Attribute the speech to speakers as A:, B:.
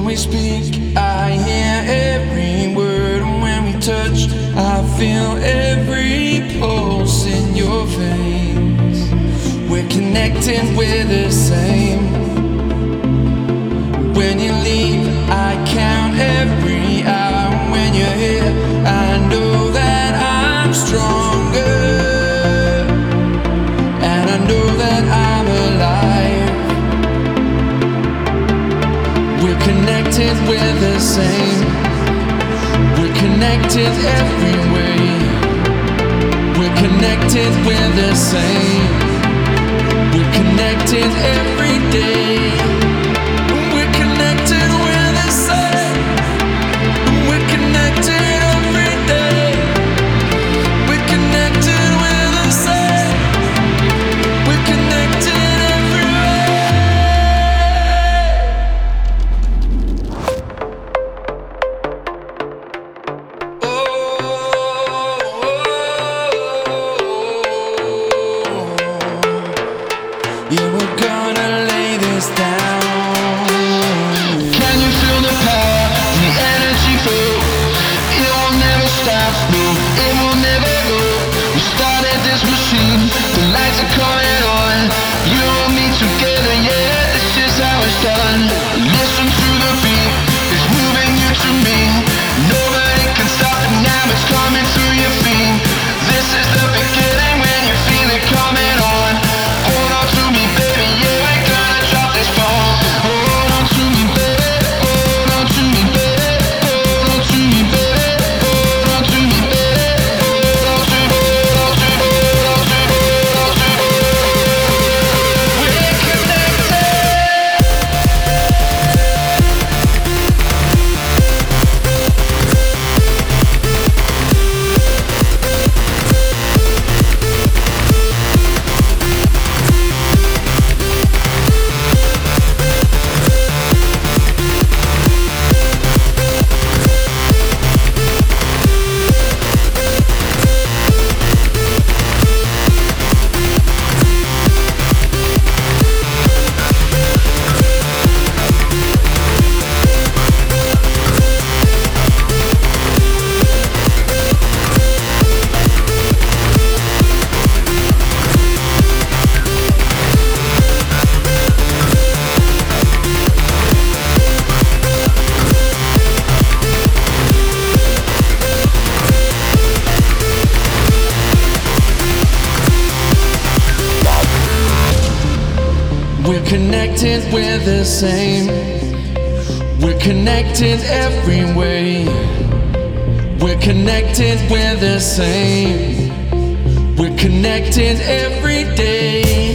A: we speak, I hear every word, and when we touch, I feel every pulse in your veins. We're connected, we're the same. When you leave, I count every hour. When you're here, I know that I'm stronger, and I know that I'm alive. We're connected, we're the same. We're connected every way. We're connected, we're the same. We're connected every day. We're connected, we're the same. We're connected every day. We're connected, we're the same. We're connected every yeah, we're gonna lay this down.
B: Can you feel the power, the energy flow? It will never stop, no, it will never go. We started this machine, the lights are coming on. You and me together, yeah, this is how it's done. Listen to the beat, it's moving you to me. Nobody can stop it now, it's coming through your feet. This is the beginning when you feel it coming on. Hold on to me, baby, yeah, we're gonna drop this ball. Hold on to me, baby, hold on to me, baby, hold on to me, baby, hold on to me, baby, hold on to, hold on to, hold on to, hold on to. We're connected.
A: We're connected, we're the same. We're connected every way. We're connected, we're the same. We're connected every day.